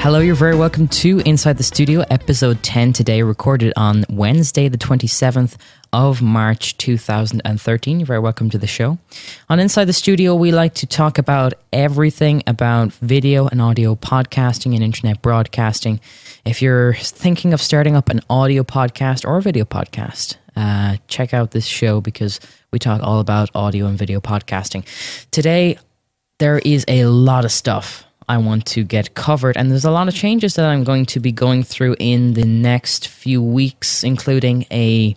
Hello, you're very welcome to Inside the Studio, episode 10 today, recorded on Wednesday, the 27th of March 2013. You're very welcome to the show. On Inside the Studio, we like to talk about everything about video and audio podcasting and internet broadcasting. If you're thinking of starting up an audio podcast or a video podcast, check out this show because we talk all about audio and video podcasting. Today, there is a lot of stuff I want to get covered, and there's a lot of changes that I'm going to be going through in the next few weeks, including a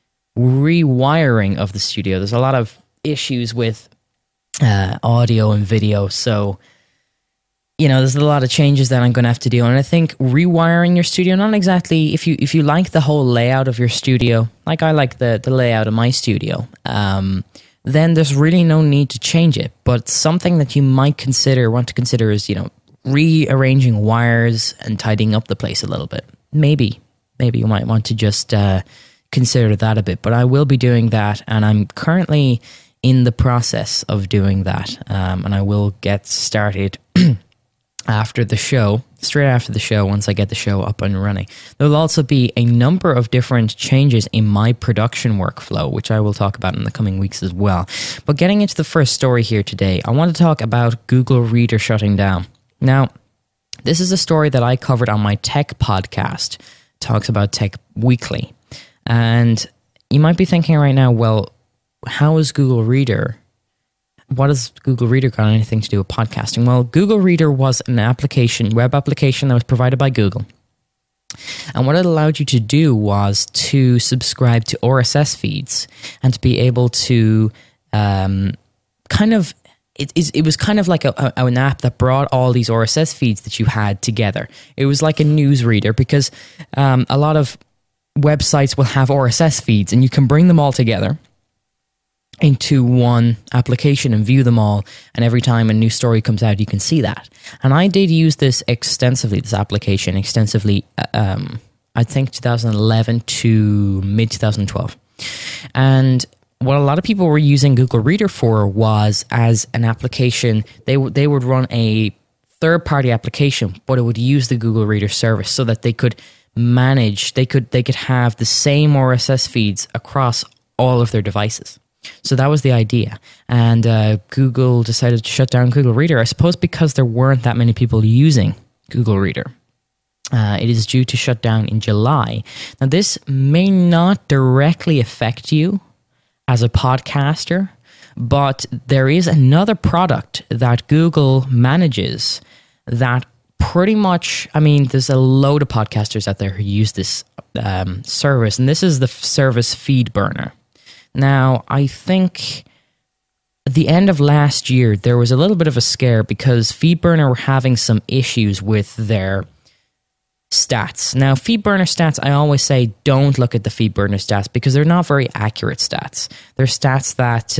rewiring of the studio. There's a lot of issues with audio and video, so there's a lot of changes that I'm going to have to do. And I think rewiring your studio, not exactly if you like the whole layout of your studio, like I like the layout of my studio, then there's really no need to change it. But something that you might want to consider is, rearranging wires and tidying up the place a little bit. Maybe you might want to just consider that a bit. But I will be doing that, and I'm currently in the process of doing that. And I will get started after the show, straight after the show, once I get the show up and running. There'll also be a number of different changes in my production workflow, which I will talk about in the coming weeks as well. But getting into the first story here today, I want to talk about Google Reader shutting down. Now, this is a story that I covered on my tech podcast, Talks About Tech Weekly. And you might be thinking right now, well, how is Google Reader? What has Google Reader got anything to do with podcasting? Well, Google Reader was an web application that was provided by Google. And what it allowed you to do was to subscribe to RSS feeds and to be able to it was kind of like an app that brought all these RSS feeds that you had together. It was like a news reader because a lot of websites will have RSS feeds and you can bring them all together into one application and view them all, and every time a new story comes out you can see that. And I did use this application extensively, I think 2011 to mid 2012. And what a lot of people were using Google Reader for was as an application. They would run a third-party application, but it would use the Google Reader service so that they could manage, they could have the same RSS feeds across all of their devices. So that was the idea. And Google decided to shut down Google Reader, I suppose because there weren't that many people using Google Reader. It is due to shut down in July. Now, this may not directly affect you as a podcaster, but there is another product that Google manages that pretty much, there's a load of podcasters out there who use this service, and this is the service FeedBurner. Now, I think at the end of last year, there was a little bit of a scare because FeedBurner were having some issues with their stats. Now, FeedBurner stats, I always say don't look at the FeedBurner stats because they're not very accurate stats. They're stats that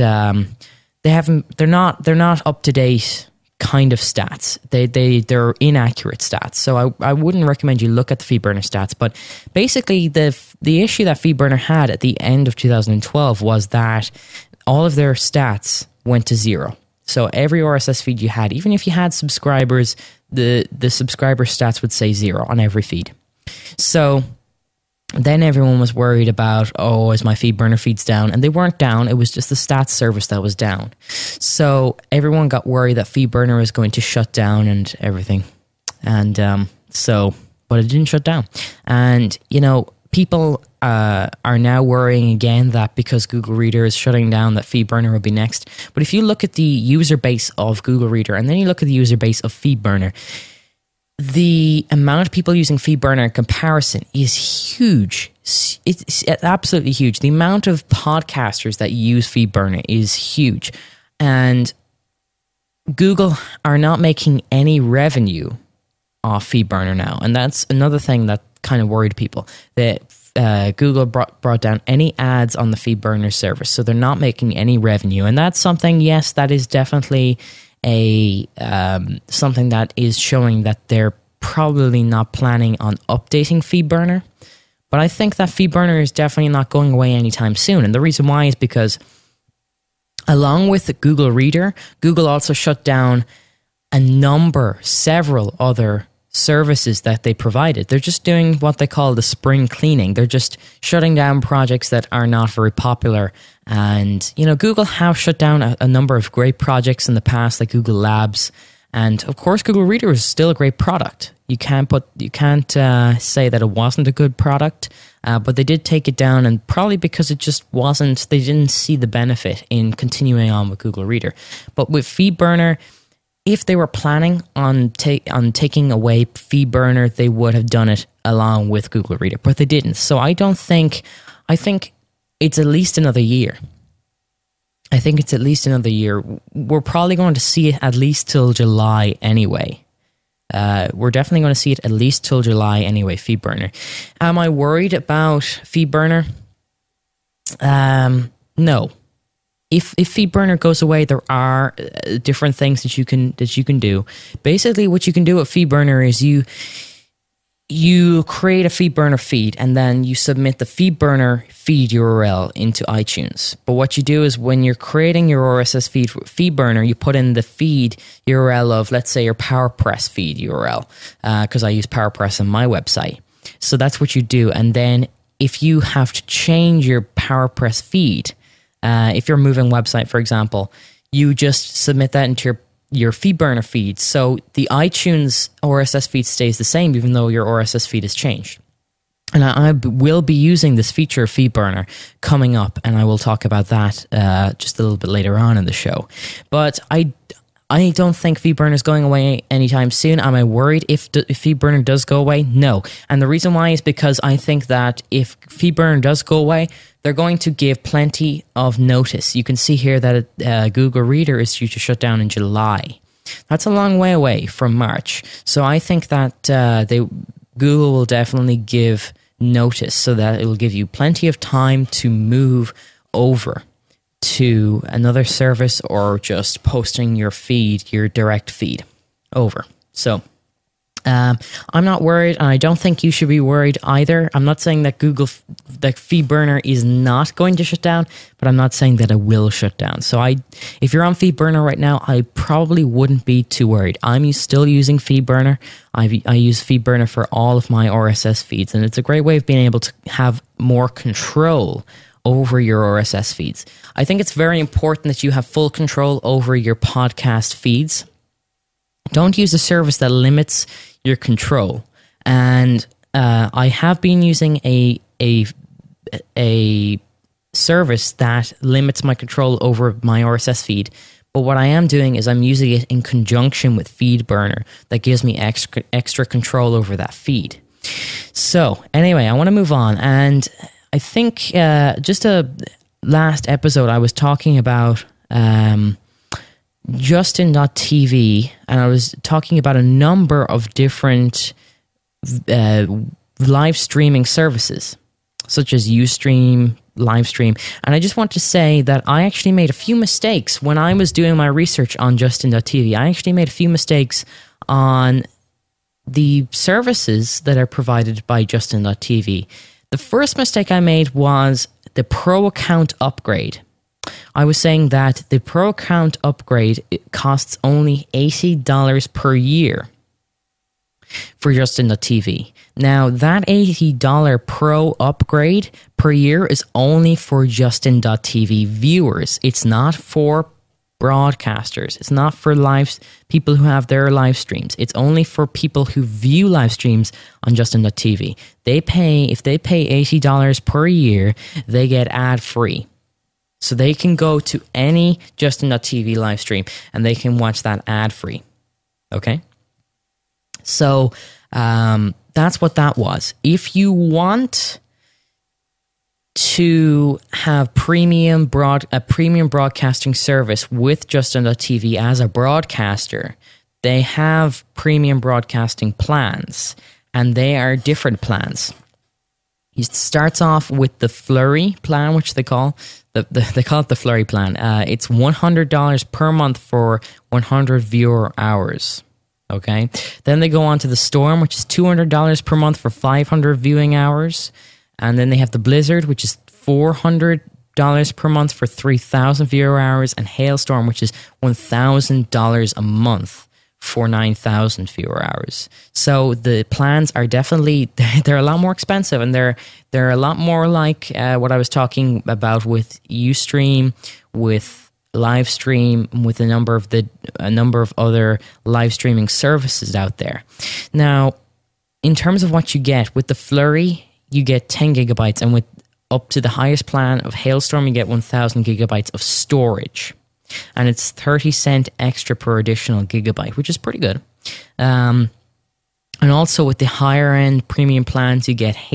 they're not up to date kind of stats. They're inaccurate stats. So I wouldn't recommend you look at the FeedBurner stats. But basically, the issue that FeedBurner had at the end of 2012 was that all of their stats went to zero. So every RSS feed you had, even if you had subscribers, the subscriber stats would say zero on every feed. So then everyone was worried about, is my FeedBurner feeds down? And they weren't down. It was just the stats service that was down. So everyone got worried that FeedBurner was going to shut down and everything. And but it didn't shut down. And, people are now worrying again that because Google Reader is shutting down, that FeedBurner will be next. But if you look at the user base of Google Reader and then you look at the user base of FeedBurner, the amount of people using FeedBurner in comparison is huge. It's absolutely huge. The amount of podcasters that use FeedBurner is huge. And Google are not making any revenue off FeedBurner now. And that's another thing that kind of worried people, that Google brought down any ads on the FeedBurner service. So they're not making any revenue. And that's something, yes, that is definitely something that is showing that they're probably not planning on updating FeedBurner. But I think that FeedBurner is definitely not going away anytime soon. And the reason why is because along with Google Reader, Google also shut down several other services that they provided. They're just doing what they call the spring cleaning. They're just shutting down projects that are not very popular. And, Google have shut down a number of great projects in the past, like Google Labs. And of course, Google Reader is still a great product. You can't say that it wasn't a good product, but they did take it down, and probably because it just wasn't. They didn't see the benefit in continuing on with Google Reader. But with FeedBurner, if they were planning on taking away FeedBurner, they would have done it along with Google Reader, but they didn't. So I think it's at least another year. I think it's at least another year. We're probably going to see it at least till July anyway. We're definitely going to see it at least till July anyway, FeedBurner. Am I worried about FeedBurner? No. If FeedBurner goes away, there are different things that you can do. Basically, what you can do with FeedBurner is you create a FeedBurner feed, and then you submit the FeedBurner feed URL into iTunes. But what you do is when you're creating your RSS feed for FeedBurner, you put in the feed URL of, let's say, your PowerPress feed URL, because I use PowerPress on my website. So that's what you do. And then if you have to change your PowerPress feed, if you're moving website, for example, you just submit that into your FeedBurner feed. So the iTunes RSS feed stays the same, even though your RSS feed has changed. And I will be using this feature of FeedBurner coming up, and I will talk about that just a little bit later on in the show. But I don't think FeedBurner is going away anytime soon. Am I worried if FeedBurner does go away? No. And the reason why is because I think that if FeedBurner does go away, they're going to give plenty of notice. You can see here that Google Reader is due to shut down in July. That's a long way away from March. So I think that Google will definitely give notice so that it will give you plenty of time to move over to another service or just posting your feed, your direct feed over. So I'm not worried, and I don't think you should be worried either. I'm not saying that FeedBurner is not going to shut down, but I'm not saying that it will shut down. So if you're on FeedBurner right now, I probably wouldn't be too worried. I'm still using FeedBurner. I use FeedBurner for all of my RSS feeds, and it's a great way of being able to have more control over your RSS feeds. I think it's very important that you have full control over your podcast feeds. Don't use a service that limits your control. And I have been using a service that limits my control over my RSS feed. But what I am doing is I'm using it in conjunction with FeedBurner that gives me extra control over that feed. So anyway, I want to move on. And I think just a last episode, I was talking about Justin.tv, and I was talking about a number of different live streaming services, such as Ustream, Livestream. And I just want to say that I actually made a few mistakes when I was doing my research on Justin.tv. I actually made a few mistakes on the services that are provided by Justin.tv. The first mistake I made was the Pro account upgrade. I was saying that the Pro account upgrade costs only $80 per year for Justin.tv. Now, that $80 Pro upgrade per year is only for Justin.tv viewers. It's not for broadcasters. It's not for people who have their live streams. It's only for people who view live streams on Justin.tv. If they pay $80 per year, they get ad-free. So they can go to any Justin.tv live stream and they can watch that ad-free. Okay? So that's what that was. If you want to have a premium broadcasting service with Justin.tv as a broadcaster, they have premium broadcasting plans, and they are different plans. It starts off with the Flurry plan, which they call it the Flurry plan. It's $100 per month for 100 viewer hours. Okay. Then they go on to the Storm, which is $200 per month for 500 viewing hours. And then they have the Blizzard, which is $400 per month for 3,000 viewer hours. And Hailstorm, which is $1,000 a month for 9,000 viewer hours. So the plans are definitely, they're a lot more expensive, and they're a lot more like what I was talking about with Ustream, with Livestream, with a number of other live streaming services out there. Now, in terms of what you get with the Flurry, you get 10 gigabytes, and with up to the highest plan of Hailstorm, you get 1,000 gigabytes of storage. And it's 30 cents extra per additional gigabyte, which is pretty good. And also with the higher end premium plans, you get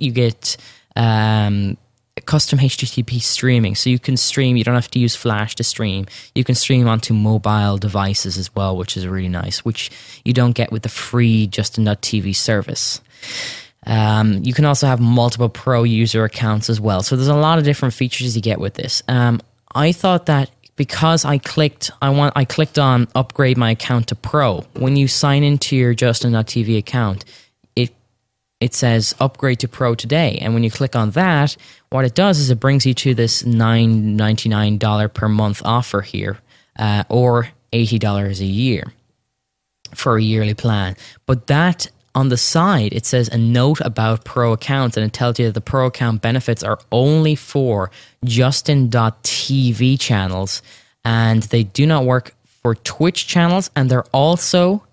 custom HTTP streaming. So you can stream, you don't have to use Flash to stream. You can stream onto mobile devices as well, which is really nice, which you don't get with the free Justin.tv service. You can also have multiple pro user accounts as well. So there's a lot of different features you get with this. I thought that because I clicked on upgrade my account to pro. When you sign into your Justin.tv account, it says upgrade to pro today. And when you click on that, what it does is it brings you to this $9.99 per month offer here, or $80 a year for a yearly plan. But that, on the side, it says a note about pro accounts, and it tells you that the pro account benefits are only for Justin.tv channels, and they do not work for Twitch channels, and they're also,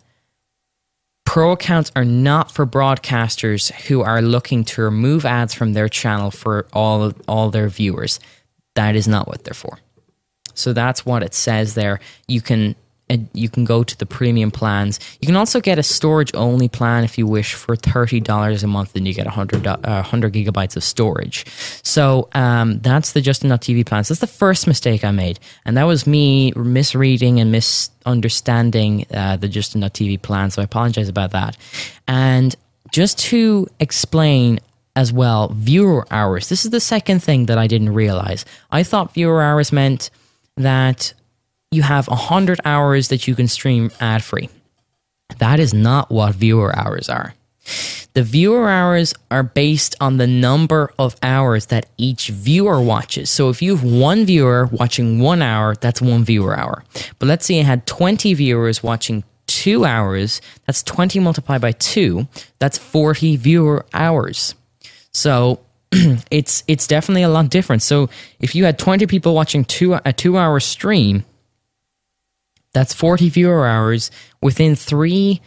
pro accounts are not for broadcasters who are looking to remove ads from their channel for all their viewers. That is not what they're for. So that's what it says there. You can go to the premium plans. You can also get a storage-only plan if you wish for $30 a month, and you get 100 gigabytes of storage. So that's the Justin.tv plans. That's the first mistake I made, and that was me misreading and misunderstanding the Justin.tv plan, so I apologize about that. And just to explain as well, viewer hours. This is the second thing that I didn't realize. I thought viewer hours meant that you have 100 hours that you can stream ad-free. That is not what viewer hours are. The viewer hours are based on the number of hours that each viewer watches. So if you have one viewer watching 1 hour, that's one viewer hour. But let's say you had 20 viewers watching 2 hours, that's 20 multiplied by 2, that's 40 viewer hours. So it's definitely a lot different. So if you had 20 people watching a 2-hour stream, that's 40 viewer hours. Within 3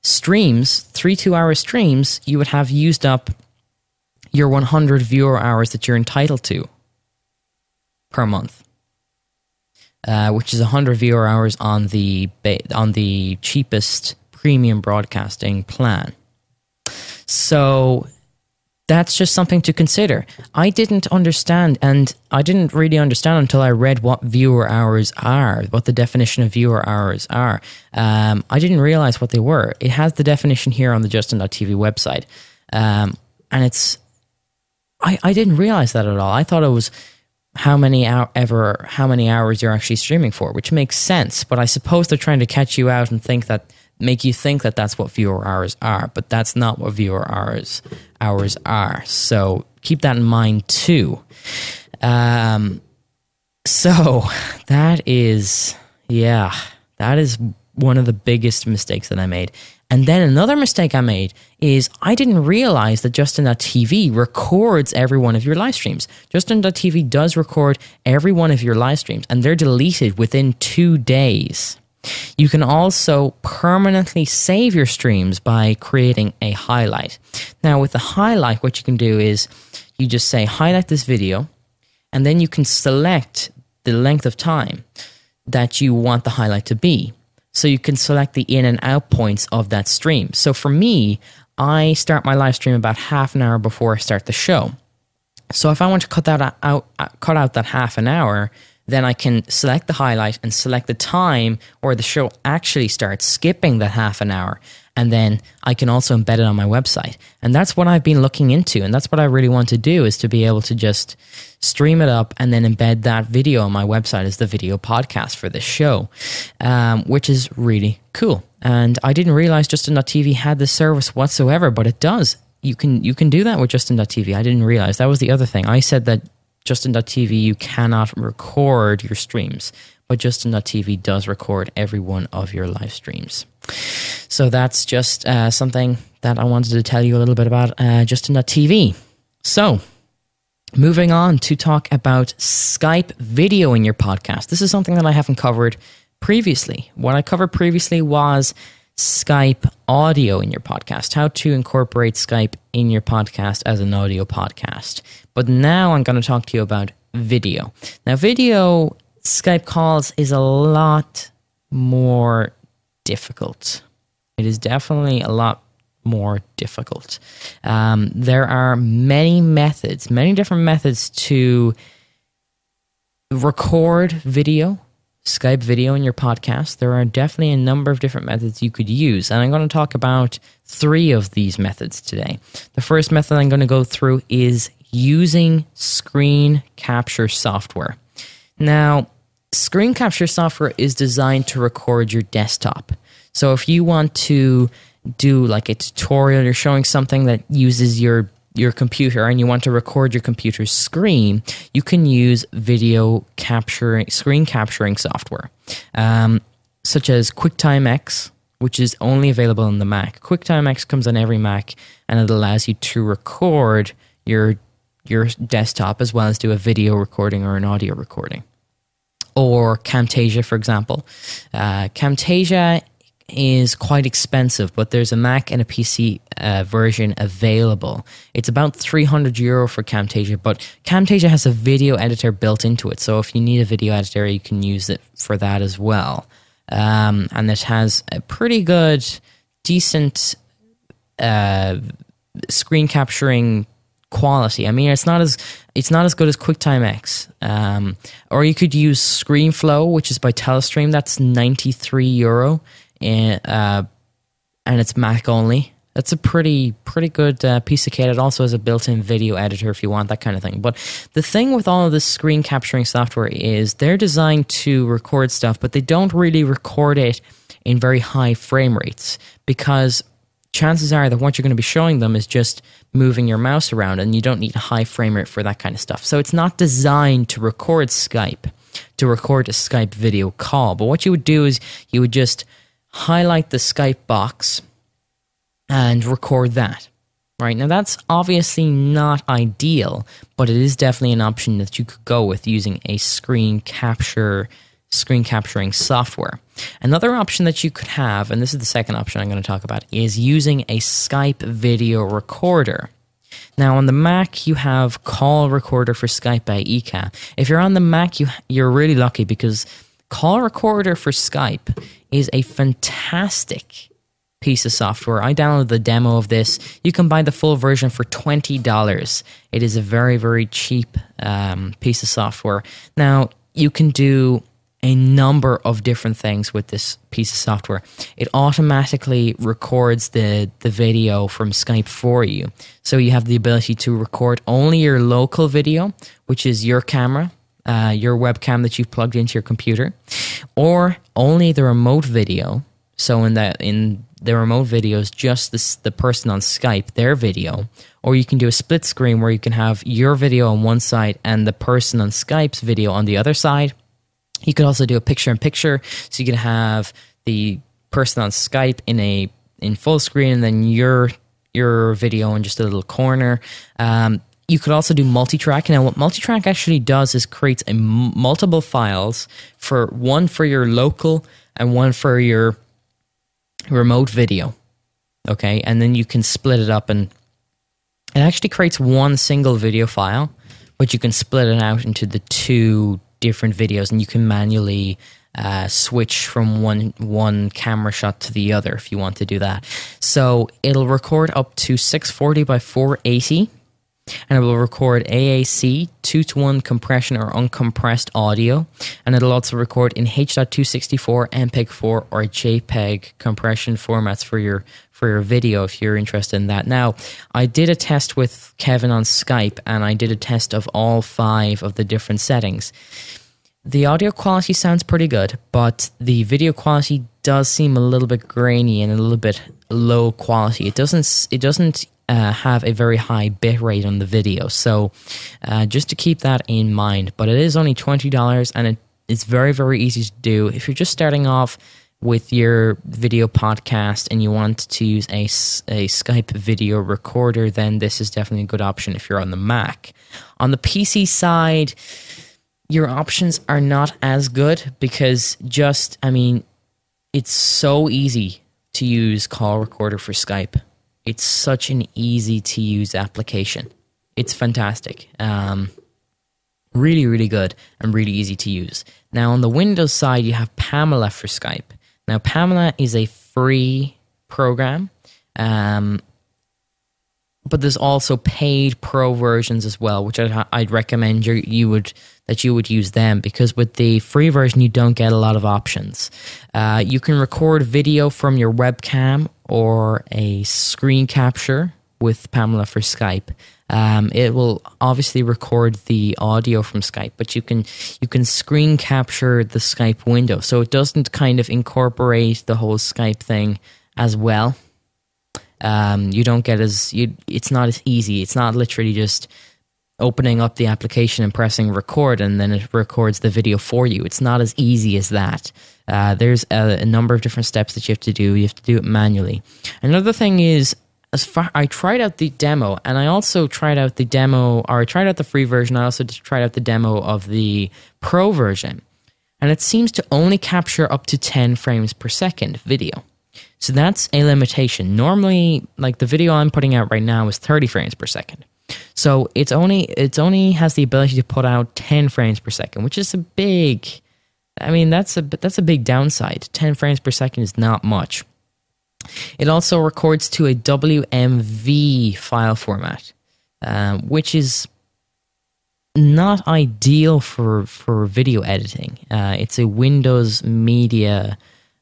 2-hour streams, you would have used up your 100 viewer hours that you're entitled to per month, which is 100 viewer hours on the cheapest premium broadcasting plan. So that's just something to consider. I didn't understand, and I didn't really understand until I read what viewer hours are, what the definition of viewer hours are. I didn't realize what they were. It has the definition here on the Justin.tv website. And I didn't realize that at all. I thought it was how many hours you're actually streaming for, which makes sense. But I suppose they're trying to catch you out and make you think that that's what viewer hours are, but that's not what viewer hours are. So keep that in mind too. So that is one of the biggest mistakes that I made. And then another mistake I made is I didn't realize that Justin.tv records every one of your live streams. Justin.tv does record every one of your live streams, and they're deleted within 2 days. You can also permanently save your streams by creating a highlight. Now, with the highlight, what you can do is you just say, highlight this video, and then you can select the length of time that you want the highlight to be. So you can select the in and out points of that stream. So for me, I start my live stream about half an hour before I start the show. So if I want to cut out that half an hour, then I can select the highlight and select the time where the show actually starts, skipping that half an hour. And then I can also embed it on my website. And that's what I've been looking into. And that's what I really want to do, is to be able to just stream it up and then embed that video on my website as the video podcast for this show, which is really cool. And I didn't realize Justin.tv had this service whatsoever, but it does. You can do that with Justin.tv. I didn't realize. That was the other thing. I said that Justin.tv, you cannot record your streams, but Justin.tv does record every one of your live streams. So that's just something that I wanted to tell you a little bit about Justin.tv. So moving on to talk about Skype video in your podcast. This is something that I haven't covered previously. What I covered previously was Skype audio in your podcast, how to incorporate Skype in your podcast as an audio podcast. But now I'm going to talk to you about video. Now, video Skype calls is a lot more difficult. It is definitely a lot more difficult. There are many different methods to record video, Skype video in your podcast. There are definitely a number of different methods you could use, and I'm going to talk about 3 of these methods today. The first method I'm going to go through is using screen capture software. Now, screen capture software is designed to record your desktop. So if you want to do like a tutorial, you're showing something that uses your computer and you want to record your computer's screen, you can use screen capturing software, such as QuickTime X, which is only available on the Mac. QuickTime X comes on every Mac, and it allows you to record your desktop as well as do a video recording or an audio recording. Or Camtasia, for example. Camtasia is quite expensive, but there's a Mac and a PC version available. It's about €300 for Camtasia, but Camtasia has a video editor built into it. So if you need a video editor, you can use it for that as well. And it has a pretty good, decent screen capturing quality. I mean, it's not as good as QuickTime X. Or you could use ScreenFlow, which is by Telestream. That's €93. And it's Mac only. That's a pretty good piece of kit. It also has a built-in video editor if you want that kind of thing. But the thing with all of this screen capturing software is they're designed to record stuff, but they don't really record it in very high frame rates, because chances are that what you're going to be showing them is just moving your mouse around, and you don't need a high frame rate for that kind of stuff. So it's not designed to record Skype, to record a Skype video call. But what you would do is you would just highlight the Skype box and record that. Right, now that's obviously not ideal, but it is definitely an option that you could go with using a screen capturing software. Another option that you could have, and this is the second option I'm going to talk about, is using a Skype video recorder. Now on the Mac, you have Call Recorder for Skype by Eka. If you're on the Mac, you're really lucky, because Call Recorder for Skype is a fantastic piece of software. I downloaded the demo of this. You can buy the full version for $20. It is a very, very cheap piece of software. Now, you can do a number of different things with this piece of software. It automatically records the video from Skype for you. So you have the ability to record only your local video, which is your camera, your webcam that you've plugged into your computer, or only the remote video. So in the remote video is just the person on Skype, their video. Or you can do a split screen where you can have your video on one side and the person on Skype's video on the other side. You could also do a picture-in-picture, so you can have the person on Skype in full screen and then your video in just a little corner. You could also do multi-track. Now, what multi-track actually does is creates multiple files, one for your local and one for your remote video. Okay, and then you can split it up, and it actually creates one single video file, but you can split it out into the two different videos, and you can manually switch from one camera shot to the other if you want to do that. So it'll record up to 640 by 480, and it will record AAC 2:1 compression or uncompressed audio, and it'll also record in H.264, MPEG-4, or JPEG compression formats for your video if you're interested in that. Now, I did a test with Kevin on Skype, and I did a test of all 5 of the different settings. The audio quality sounds pretty good, but the video quality does seem a little bit grainy and a little bit low quality. It doesn't have a very high bit rate on the video, so just to keep that in mind. But it is only $20, and it's very, very easy to do. If you're just starting off with your video podcast and you want to use a Skype video recorder, then this is definitely a good option if you're on the Mac. On the PC side, your options are not as good because it's so easy to use Call Recorder for Skype. It's such an easy to use application. It's fantastic. Really, really good and really easy to use. Now, on the Windows side, you have Pamela for Skype. Now, Pamela is a free program, but there's also paid pro versions as well, which I'd recommend you would use them, because with the free version, you don't get a lot of options. You can record video from your webcam or a screen capture with Pamela for Skype. It will obviously record the audio from Skype, but you can screen capture the Skype window, so it doesn't kind of incorporate the whole Skype thing as well. You don't get it's not as easy. It's not literally just opening up the application and pressing record and then it records the video for you. It's not as easy as that. There's a number of different steps that you have to do. You have to do it manually. Another thing is, I tried out the demo, and I also tried out the free version. I also tried out the demo of the pro version, and it seems to only capture up to 10 frames per second video. So that's a limitation. Normally, like the video I'm putting out right now is 30 frames per second. So it's only has the ability to put out 10 frames per second, which is a big. That's a big downside. 10 frames per second is not much. It also records to a WMV file format, which is not ideal for video editing. It's a Windows Media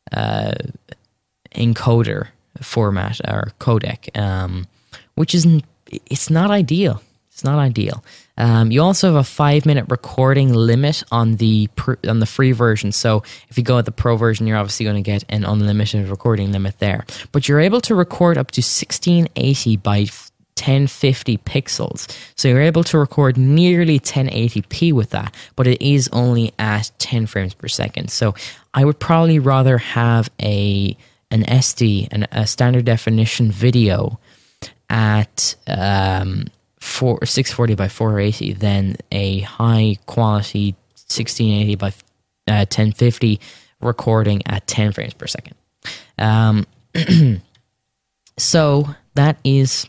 encoder format or codec, which it's not ideal. It's not ideal. You also have a 5-minute recording limit on the free version. So if you go with the pro version, you're obviously going to get an unlimited recording limit there. But you're able to record up to 1680 by 1050 pixels. So you're able to record nearly 1080p with that, but it is only at 10 frames per second. So I would probably rather have an SD, a standard definition video at 640 by 480 than a high quality 1680 by 1050 recording at 10 frames per second. So that is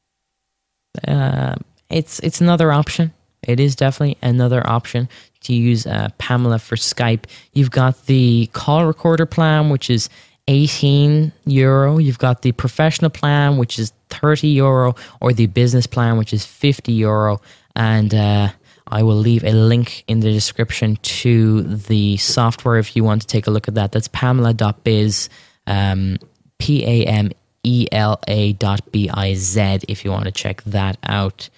it's another option. It is definitely another option to use Pamela for Skype. You've got the call recorder plan, which is €18. You've got the professional plan, which is €30, or the business plan, which is €50. And I will leave a link in the description to the software if you want to take a look at that. That's pamela.biz, PAMELA.biz, if you want to check that out.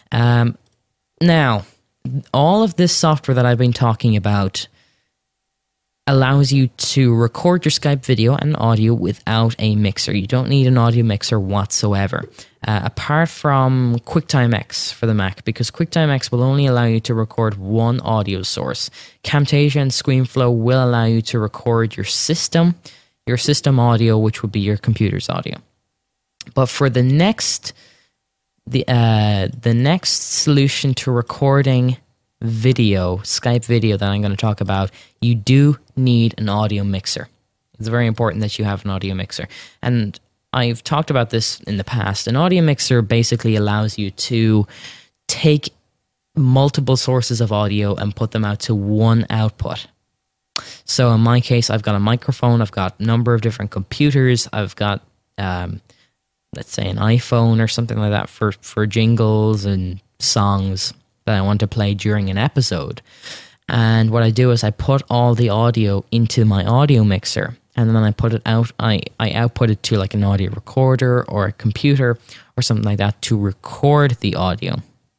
Now, all of this software that I've been talking about allows you to record your Skype video and audio without a mixer. You don't need an audio mixer whatsoever, apart from QuickTime X for the Mac, because QuickTime X will only allow you to record one audio source. Camtasia and ScreenFlow will allow you to record your system audio, which would be your computer's audio. But for the next solution to recording video, Skype video, that I'm going to talk about, you do need an audio mixer. It's very important that you have an audio mixer. And I've talked about this in the past. An audio mixer basically allows you to take multiple sources of audio and put them out to one output. So in my case, I've got a microphone, I've got a number of different computers, I've got, let's say, an iPhone or something like that for jingles and songs that I want to play during an episode. And what I do is I put all the audio into my audio mixer, and then I put it out. I output it to like an audio recorder or a computer or something like that to record the audio.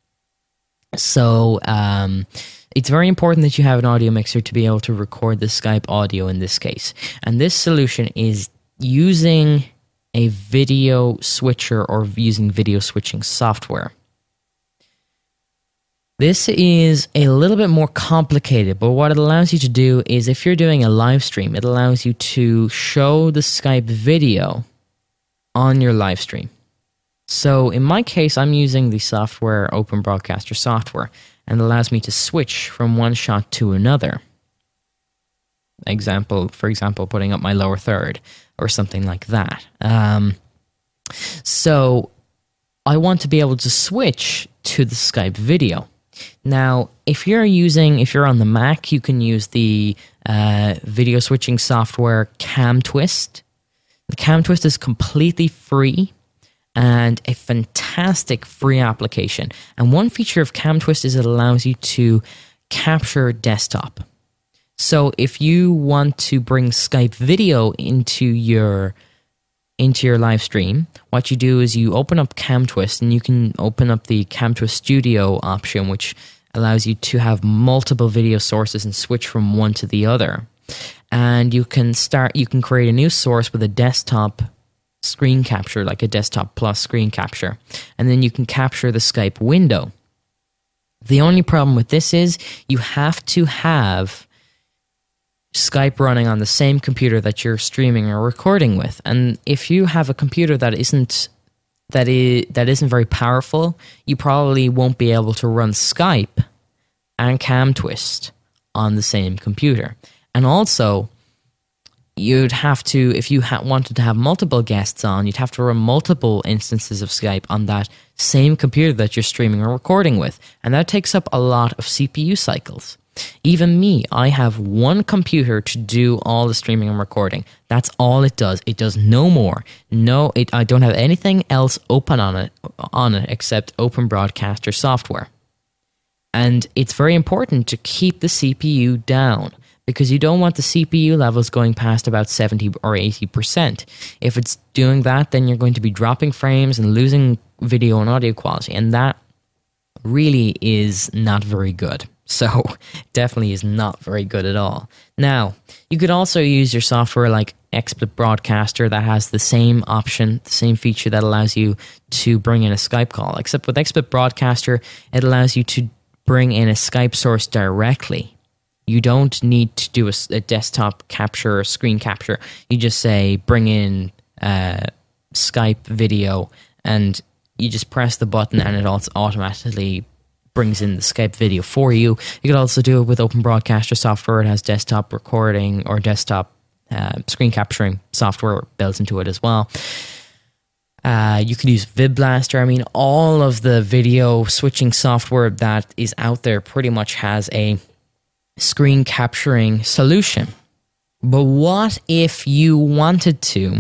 So it's very important that you have an audio mixer to be able to record the Skype audio in this case. And this solution is using a video switcher or using video switching software. This is a little bit more complicated, but what it allows you to do is if you're doing a live stream, it allows you to show the Skype video on your live stream. So in my case, I'm using the software Open Broadcaster software, and it allows me to switch from one shot to another. For example, putting up my lower third or something like that. So I want to be able to switch to the Skype video. Now, if you're on the Mac, you can use the video switching software CamTwist. The CamTwist is completely free and a fantastic free application. And one feature of CamTwist is it allows you to capture desktop. So if you want to bring Skype video into your live stream, what you do is you open up CamTwist, and you can open up the CamTwist Studio option, which allows you to have multiple video sources and switch from one to the other. And you can create a new source with a desktop screen capture, like a desktop plus screen capture, and then you can capture the Skype window. The only problem with this is you have to have Skype running on the same computer that you're streaming or recording with. And if you have a computer that isn't very powerful, you probably won't be able to run Skype and CamTwist on the same computer. And also, you'd have to, if you wanted to have multiple guests on, you'd have to run multiple instances of Skype on that same computer that you're streaming or recording with. And that takes up a lot of CPU cycles. Even me, I have one computer to do all the streaming and recording. That's all it does. It does no more. I don't have anything else open on it except Open Broadcaster software. And it's very important to keep the CPU down, because you don't want the CPU levels going past about 70 or 80%. If it's doing that, then you're going to be dropping frames and losing video and audio quality, and that really is not very good. So definitely is not very good at all. Now, you could also use your software like XSplit Broadcaster that has the same option, the same feature that allows you to bring in a Skype call. Except with XSplit Broadcaster, it allows you to bring in a Skype source directly. You don't need to do a desktop capture or screen capture. You just say, bring in Skype video, and you just press the button and it automatically brings in the Skype video for you. You could also do it with Open Broadcaster software. It has desktop recording or desktop screen capturing software built into it as well. You can use VidBlaster. I mean, all of the video switching software that is out there pretty much has a screen capturing solution. But what if you wanted to?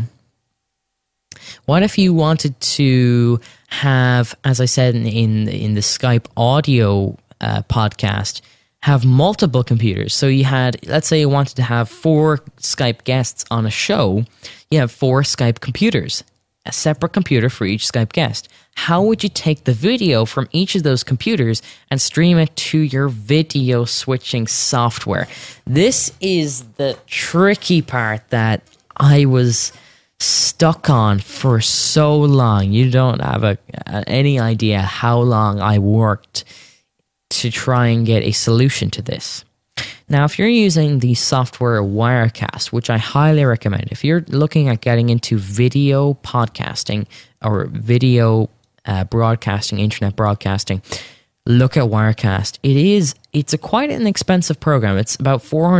What if you wanted to have, as I said in the Skype audio podcast, have multiple computers? So you had, let's say you wanted to have 4 Skype guests on a show. You have 4 Skype computers, a separate computer for each Skype guest. How would you take the video from each of those computers and stream it to your video switching software? This is the tricky part that I was stuck on for so long. You don't have any idea how long I worked to try and get a solution to this. Now, if you're using the software Wirecast, which I highly recommend, if you're looking at getting into video podcasting or video broadcasting, internet broadcasting, look at Wirecast. It's quite an expensive program. It's about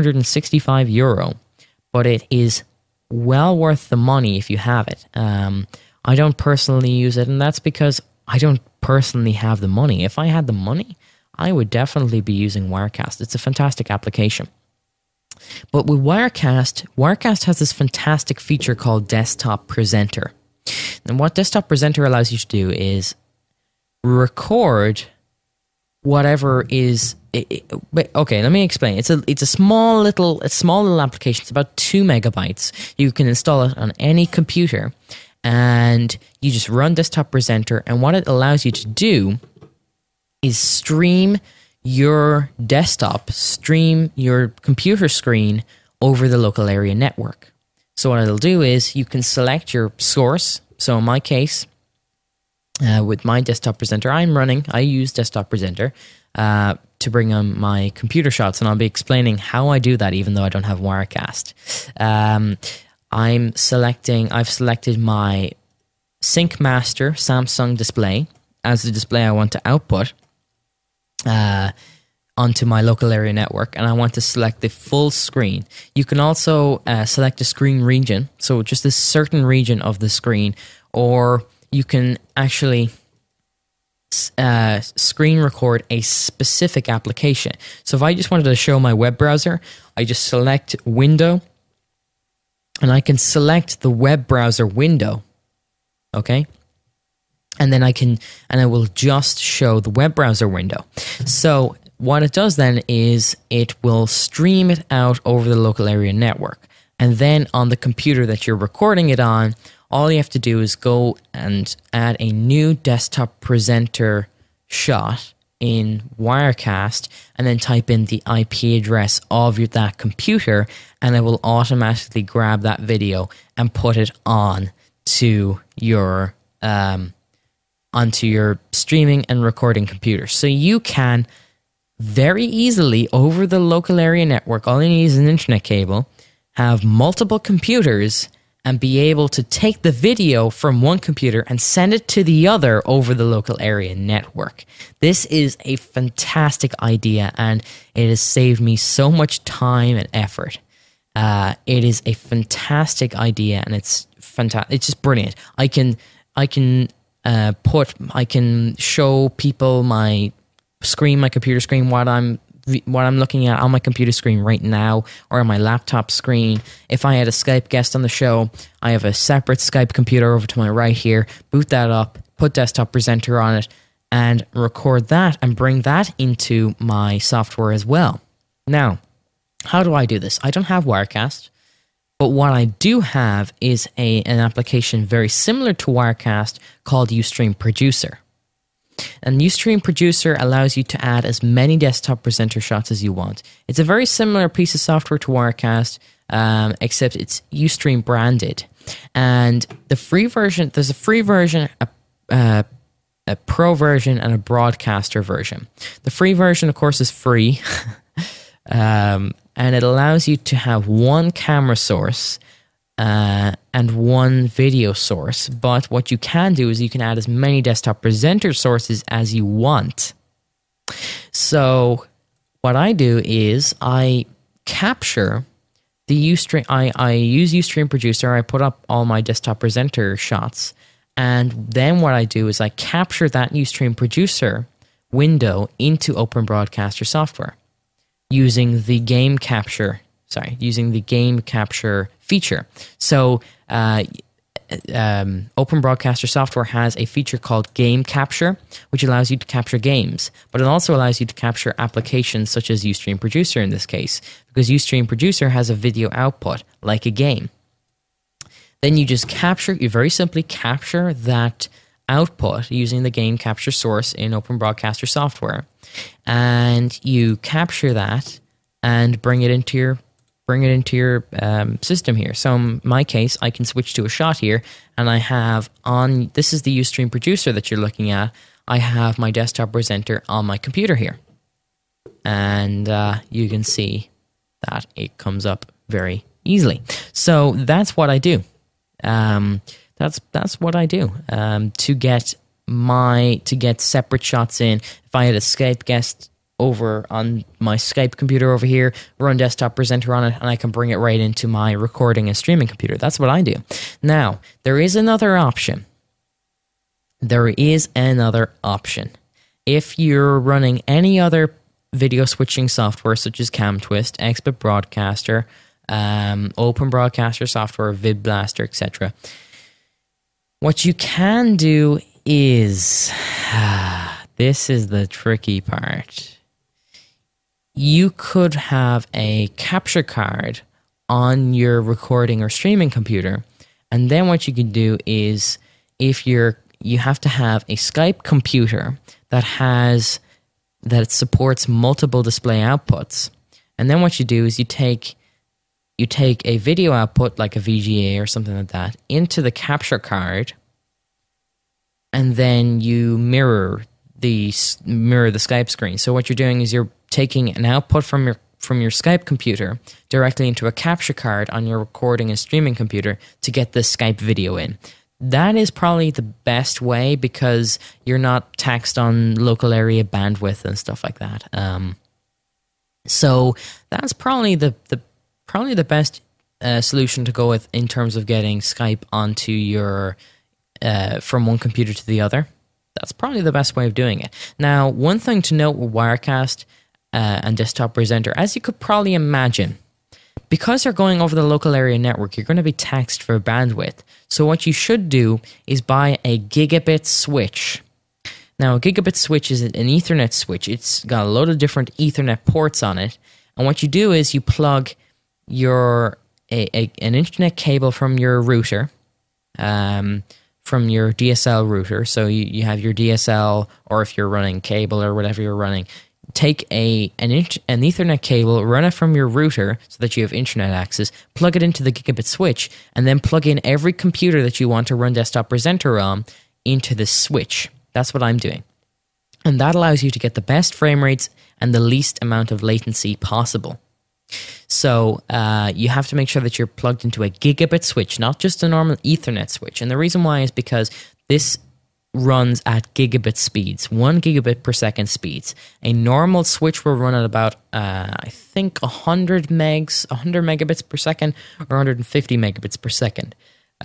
€465, but it is well worth the money if you have it. I don't personally use it, and that's because I don't personally have the money. If I had the money, I would definitely be using Wirecast. It's a fantastic application. But with Wirecast has this fantastic feature called Desktop Presenter. And what Desktop Presenter allows you to do is record whatever is... Okay, let me explain. It's a small little application. It's about 2 megabytes. You can install it on any computer, and you just run Desktop Presenter. And what it allows you to do is stream your desktop, stream your computer screen over the local area network. So what it'll do is you can select your source. So in my case, with my Desktop Presenter, I use Desktop Presenter. to bring on my computer shots, and I'll be explaining how I do that, even though I don't have Wirecast. I've selected my Sync Master Samsung display as the display I want to output onto my local area network, and I want to select the full screen. You can also select a screen region, so just a certain region of the screen, or you can actually screen record a specific application. So if I just wanted to show my web browser, I just select Window, and I can select the web browser window, okay? And then I will just show the web browser window. So what it does then is it will stream it out over the local area network. And then on the computer that you're recording it on, all you have to do is go and add a new desktop presenter shot in Wirecast, and then type in the IP address of that computer, and it will automatically grab that video and put it on to your onto your streaming and recording computer. So you can very easily, over the local area network, all you need is an internet cable, have multiple computers, and be able to take the video from one computer and send it to the other over the local area network. This is a fantastic idea, and it has saved me so much time and effort. It is a fantastic idea, and it's fantastic. It's just brilliant. I can show people my screen, my computer screen, what I'm looking at on my computer screen right now, or on my laptop screen. If I had a Skype guest on the show, I have a separate Skype computer over to my right here, boot that up, put Desktop Presenter on it, and record that and bring that into my software as well. Now, how do I do this? I don't have Wirecast, but what I do have is an application very similar to Wirecast called Ustream Producer. And Ustream Producer allows you to add as many desktop presenter shots as you want. It's a very similar piece of software to Wirecast, except it's Ustream branded. And the free version, there's a free version, a pro version, and a broadcaster version. The free version, of course, is free. And it allows you to have one camera source and one video source. But what you can do is you can add as many desktop presenter sources as you want. So what I do is I capture the Ustream. I use Ustream Producer. I put up all my desktop presenter shots, and then what I do is I capture that Ustream Producer window into Open Broadcaster software using the game capture feature. So Open Broadcaster software has a feature called Game Capture, which allows you to capture games, but it also allows you to capture applications such as Ustream Producer in this case, because Ustream Producer has a video output like a game. Then you very simply capture that output using the game capture source in Open Broadcaster software, and you capture that and bring it into your system here. So in my case, I can switch to a shot here, and I have this is the Ustream Producer that you're looking at. I have my desktop presenter on my computer here, and you can see that it comes up very easily. So that's what I do. That's what I do to get separate shots in. If I had a Skype guest over on my Skype computer over here, run Desktop Presenter on it, and I can bring it right into my recording and streaming computer. That's what I do. Now, there is another option. If you're running any other video switching software such as CamTwist, XBit Broadcaster, Open Broadcaster software, VidBlaster, etc., what you can do is, this is the tricky part. You could have a capture card on your recording or streaming computer, and then what you can do is, you have to have a Skype computer that supports multiple display outputs, and then what you do is you take a video output like a VGA or something like that into the capture card, and then you mirror mirror the Skype screen. So what you're doing is you're taking an output from your Skype computer directly into a capture card on your recording and streaming computer to get the Skype video in. That is probably the best way because you're not taxed on local area bandwidth and stuff like that. So that's probably the best solution to go with in terms of getting Skype onto your from one computer to the other. That's probably the best way of doing it. Now, one thing to note with Wirecast and Desktop Presenter, as you could probably imagine, because you're going over the local area network, you're going to be taxed for bandwidth. So what you should do is buy a gigabit switch. Now, a gigabit switch is an Ethernet switch. It's got a load of different Ethernet ports on it. And what you do is you plug an internet cable from your router, from your DSL router. So you have your DSL, or if you're running cable or whatever you're running, take an Ethernet cable, run it from your router so that you have internet access, plug it into the gigabit switch, and then plug in every computer that you want to run Desktop Presenter on into the switch. That's what I'm doing. And that allows you to get the best frame rates and the least amount of latency possible. So you have to make sure that you're plugged into a gigabit switch, not just a normal Ethernet switch. And the reason why is because this runs at gigabit speeds, 1 gigabit per second speeds. A normal switch will run at about, I think, 100 megabits per second or 150 megabits per second.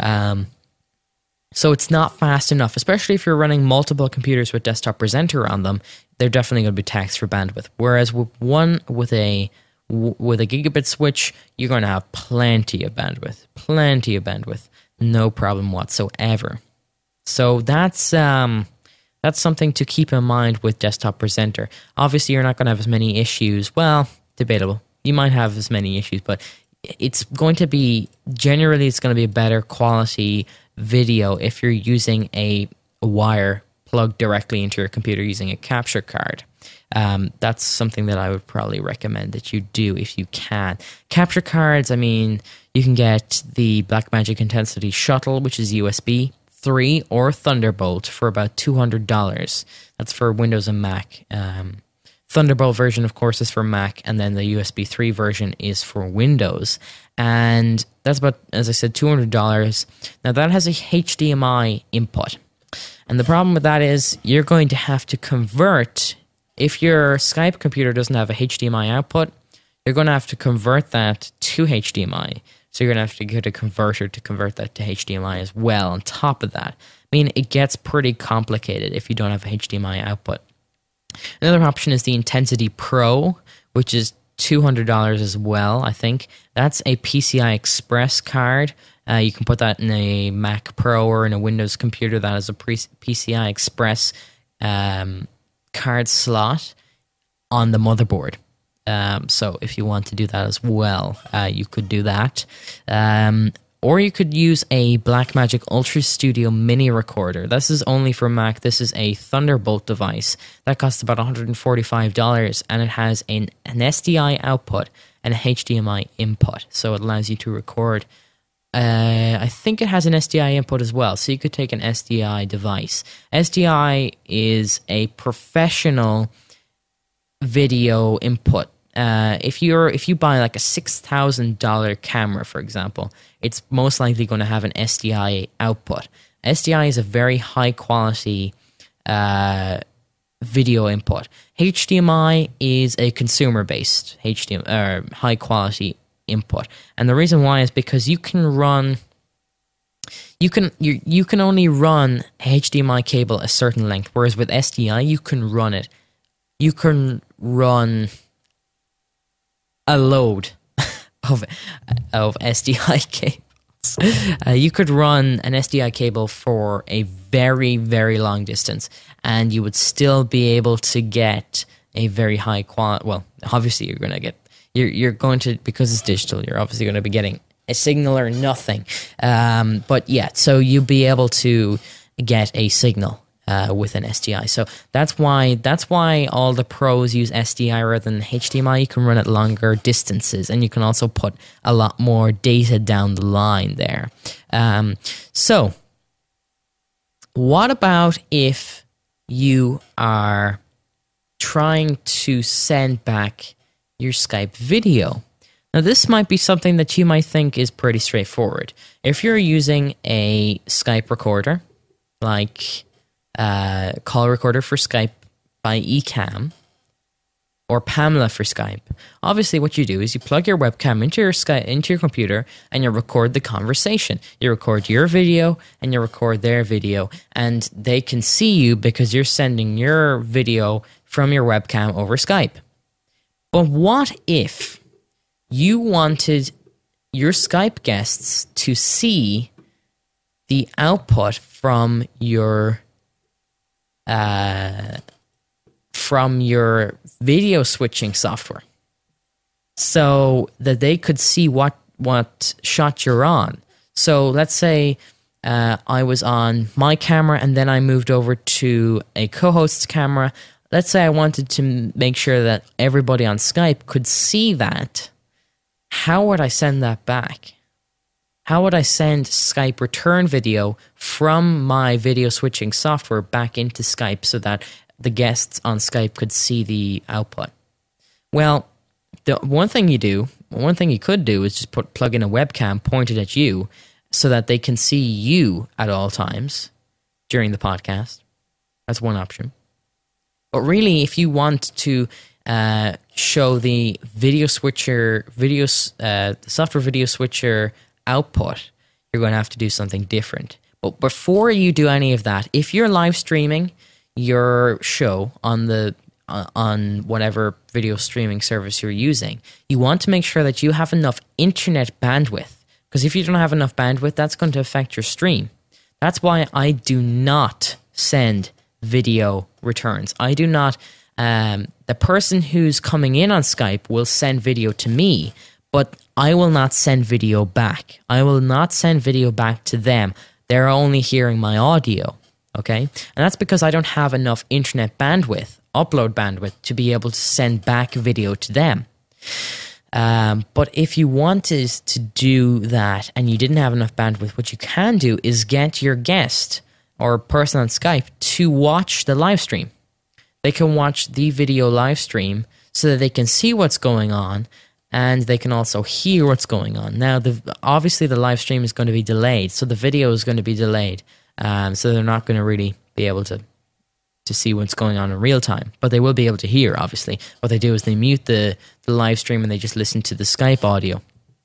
So it's not fast enough, especially if you're running multiple computers with Desktop Presenter on them. They're definitely going to be taxed for bandwidth. Whereas with a gigabit switch, you're going to have plenty of bandwidth, no problem whatsoever. So that's something to keep in mind with Desktop Presenter. Obviously, you're not going to have as many issues. Well, debatable. You might have as many issues, but it's going to be a better quality video if you're using a wire plugged directly into your computer using a capture card. That's something that I would probably recommend that you do if you can. Capture cards, I mean, you can get the Blackmagic Intensity Shuttle, which is USB 3 or Thunderbolt for about $200. That's for Windows and Mac. Thunderbolt version, of course, is for Mac, and then the USB 3 version is for Windows. And that's about, as I said, $200. Now, that has a HDMI input. And the problem with that is you're going to have to convert. If your Skype computer doesn't have a HDMI output, you're going to have to convert that to HDMI. So you're going to have to get a converter to convert that to HDMI as well on top of that. I mean, it gets pretty complicated if you don't have a HDMI output. Another option is the Intensity Pro, which is $200 as well, I think. That's a PCI Express card. You can put that in a Mac Pro or in a Windows computer that has a PCI Express card slot on the motherboard. So if you want to do that as well, you could do that. Or you could use a Blackmagic Ultra Studio mini recorder. This is only for Mac. This is a Thunderbolt device. That costs about $145, and it has an SDI output and a HDMI input. So it allows you to record. I think it has an SDI input as well, so you could take an SDI device. SDI is a professional video input. If you buy like a $6,000 camera, for example, it's most likely going to have an SDI output. SDI is a very high quality video input. HDMI is a consumer based HDMI high quality input, and the reason why is because you can only run HDMI cable a certain length, whereas with SDI you can run a load of SDI cables. You could run an SDI cable for a very, very long distance, and you would still be able to get a very high quality. Well, obviously, you're going to, because it's digital, you're obviously going to be getting a signal or nothing. But yeah, so you'll be able to get a signal with an SDI. So that's why all the pros use SDI rather than HDMI. You can run at longer distances, and you can also put a lot more data down the line there. So what about if you are trying to send back your Skype video. Now, this might be something that you might think is pretty straightforward. If you're using a Skype recorder, like Call Recorder for Skype by Ecamm, or Pamela for Skype, obviously what you do is you plug your webcam into your computer and you record the conversation. You record your video and you record their video, and they can see you because you're sending your video from your webcam over Skype. But what if you wanted your Skype guests to see the output from your video switching software, so that they could see what shot you're on? So let's say I was on my camera and then I moved over to a co-host's camera. Let's say I wanted to make sure that everybody on Skype could see that. How would I send that back? How would I send Skype return video from my video switching software back into Skype so that the guests on Skype could see the output? Well, the one thing you could do is just plug in a webcam pointed at you so that they can see you at all times during the podcast. That's one option. But really, if you want to show the software video switcher output, you're going to have to do something different. But before you do any of that, if you're live streaming your show on whatever video streaming service you're using, you want to make sure that you have enough internet bandwidth. Because if you don't have enough bandwidth, that's going to affect your stream. That's why I do not send video returns. I do not. The person who's coming in on Skype will send video to me, but I will not send video back. I will not send video back to them. They're only hearing my audio, okay? And that's because I don't have enough internet bandwidth, upload bandwidth, to be able to send back video to them. But if you wanted to do that and you didn't have enough bandwidth, what you can do is get your guest or person on Skype to watch the live stream. They can watch the video live stream so that they can see what's going on, and they can also hear what's going on. Now, obviously the live stream is going to be delayed, so the video is going to be delayed. So they're not going to really be able to see what's going on in real time, but they will be able to hear, obviously. What they do is they mute the live stream and they just listen to the Skype audio.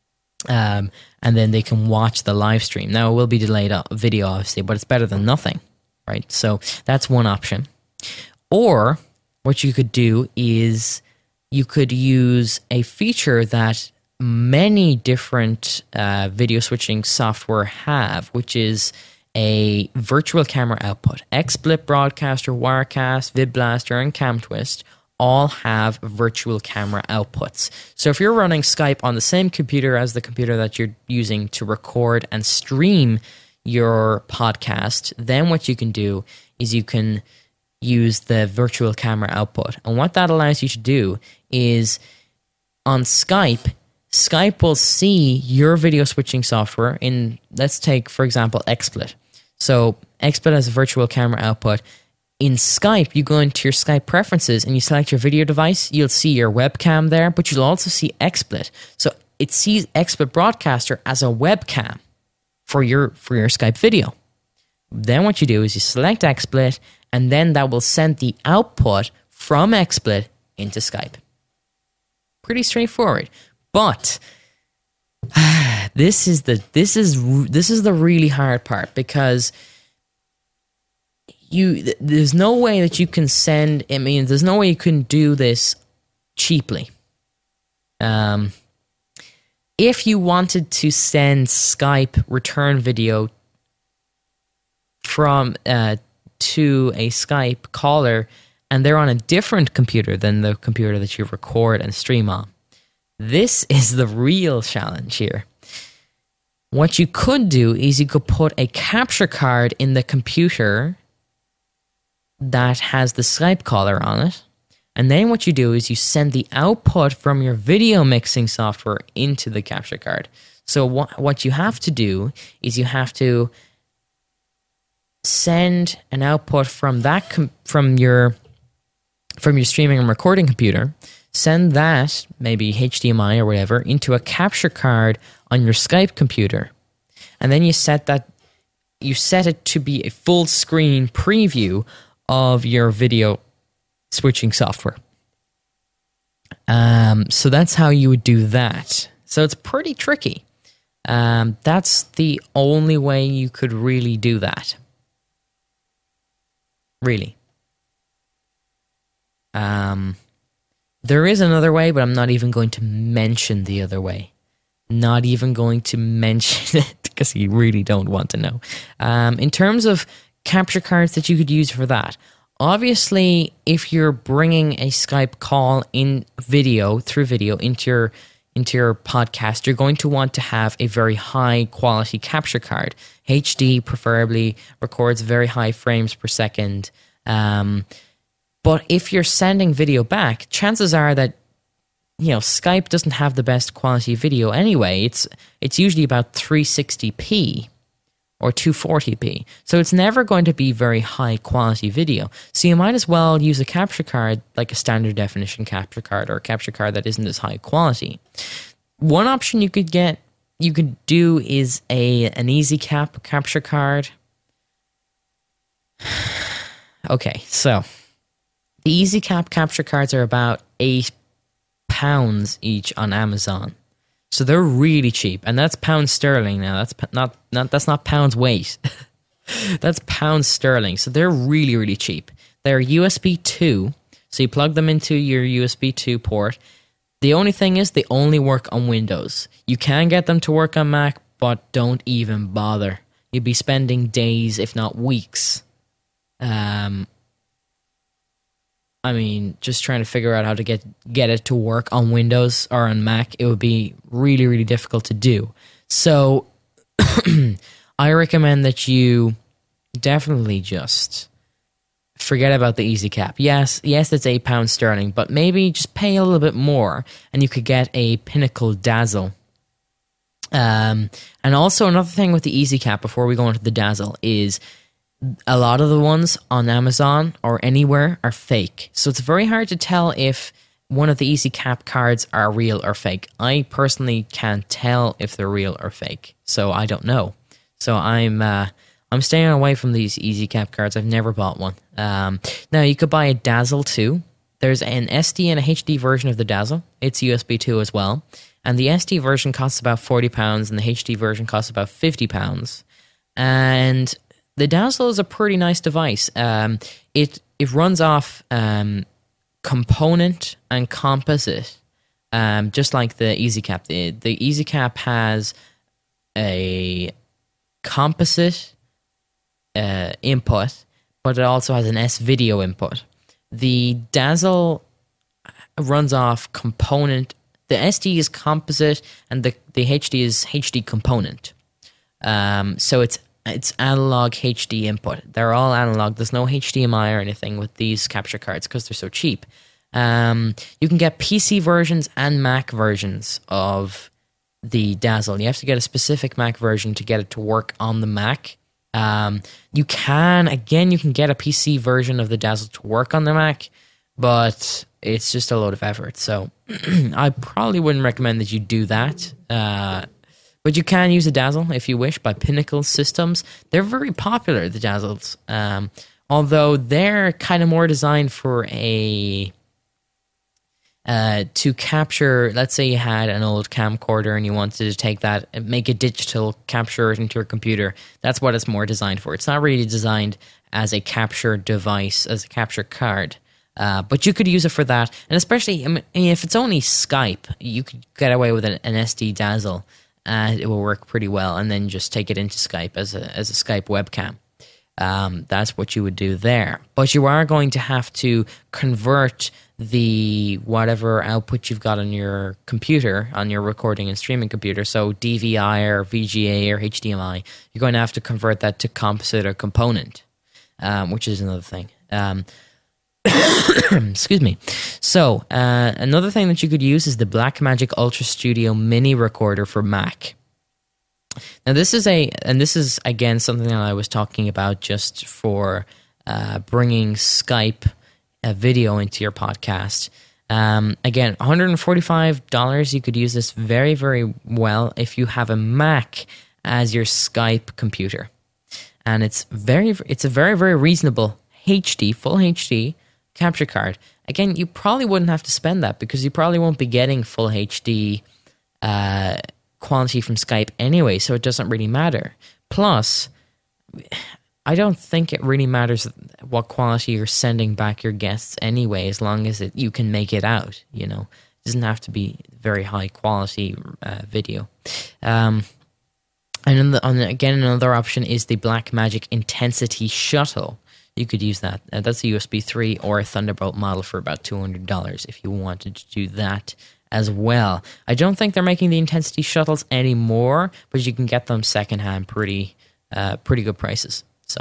And then they can watch the live stream. Now, it will be delayed video, obviously, but it's better than nothing, right? So that's one option. Or what you could do is you could use a feature that many different video switching software have, which is a virtual camera output. XSplit Broadcaster, Wirecast, VidBlaster, and CamTwist all have virtual camera outputs. So if you're running Skype on the same computer as the computer that you're using to record and stream your podcast, then what you can do is you can use the virtual camera output. And what that allows you to do is on Skype will see your video switching software in, let's take, for example, XSplit. So XSplit has a virtual camera output. In Skype, you go into your Skype preferences and you select your video device. You'll see your webcam there, but you'll also see XSplit. So it sees XSplit Broadcaster as a webcam for your Skype video. Then what you do is you select XSplit, and then that will send the output from XSplit into Skype. Pretty straightforward. But this is the really hard part, because there's no way that you can send. I mean, there's no way you can do this cheaply. If you wanted to send Skype return video from to a Skype caller, and they're on a different computer than the computer that you record and stream on, this is the real challenge here. What you could do is you could put a capture card in the computer that has the Skype caller on it. And then what you do is you send the output from your video mixing software into the capture card. So what you have to do is you have to send an output from that from your streaming and recording computer, send that, maybe HDMI or whatever, into a capture card on your Skype computer. And then you set it to be a full screen preview of your video switching software. So that's how you would do that. So it's pretty tricky. That's the only way you could really do that. Really. There is another way, but I'm not even going to mention the other way. Not even going to mention it because you really don't want to know. In terms of capture cards that you could use for that, obviously, if you're bringing a Skype call through video into your podcast, you're going to want to have a very high quality capture card. HD preferably, records very high frames per second. But if you're sending video back, chances are that Skype doesn't have the best quality video anyway. It's usually about 360p or 240p. So it's never going to be very high quality video. So you might as well use a capture card like a standard definition capture card or a capture card that isn't as high quality. One option you could do is an EasyCap capture card. Okay, so the EasyCap capture cards are about £8 each on Amazon. So they're really cheap, and that's pounds sterling now. That's not pounds weight. That's pounds sterling. So they're really, really cheap. They're USB 2, so you plug them into your USB 2 port. The only thing is they only work on Windows. You can get them to work on Mac, but don't even bother. You'd be spending days, if not weeks, just trying to figure out how to get it to work on Windows or on Mac. It would be really, really difficult to do. So I recommend that you definitely just forget about the EasyCap. Yes, it's £8 sterling, but maybe just pay a little bit more and you could get a Pinnacle Dazzle. And also another thing with the EasyCap before we go into the Dazzle is a lot of the ones on Amazon or anywhere are fake. So it's very hard to tell if one of the EasyCap cards are real or fake. I personally can't tell if they're real or fake. So I don't know. So I'm staying away from these EasyCap cards. I've never bought one. Now you could buy a Dazzle too. There's an SD and a HD version of the Dazzle. It's USB 2 as well. And the SD version costs about £40 and the HD version costs about £50. And the Dazzle is a pretty nice device. It runs off component and composite, just like the EasyCap. The EasyCap has a composite input, but it also has an S-video input. The Dazzle runs off component. The SD is composite, and the HD is HD component. So it's analog HD input. They're all analog. There's no HDMI or anything with these capture cards because they're so cheap. You can get PC versions and Mac versions of the Dazzle. You have to get a specific Mac version to get it to work on the Mac. You can get a PC version of the Dazzle to work on the Mac, but it's just a load of effort. So I probably wouldn't recommend that you do that. But you can use a Dazzle if you wish by Pinnacle Systems. They're very popular, the Dazzles. Although they're kind of more designed for to capture, let's say you had an old camcorder and you wanted to take that and make a digital capture it into your computer. That's what it's more designed for. It's not really designed as a capture device, as a capture card. But you could use it for that. And especially, if it's only Skype, you could get away with an SD Dazzle. And it will work pretty well, and then just take it into Skype as a Skype webcam. That's what you would do there. But you are going to have to convert the whatever output you've got on your computer, on your recording and streaming computer, so DVI or VGA or HDMI, you're going to have to convert that to composite or component, which is another thing. Excuse me. So, another thing that you could use is the Blackmagic Ultra Studio Mini Recorder for Mac. Now, this is again something that I was talking about just for bringing Skype video into your podcast. Again, $145. You could use this very, very well if you have a Mac as your Skype computer, and it's a very, very reasonable full HD capture card. Again, you probably wouldn't have to spend that because you probably won't be getting full HD quality from Skype anyway, so it doesn't really matter. Plus, I don't think it really matters what quality you're sending back your guests anyway, as long as you can make it out, It doesn't have to be very high quality video. And again, another option is the Blackmagic Intensity Shuttle. You could use that. That's a USB 3 or a Thunderbolt model for about $200 if you wanted to do that as well. I don't think they're making the Intensity Shuttles anymore, but you can get them secondhand pretty good prices. So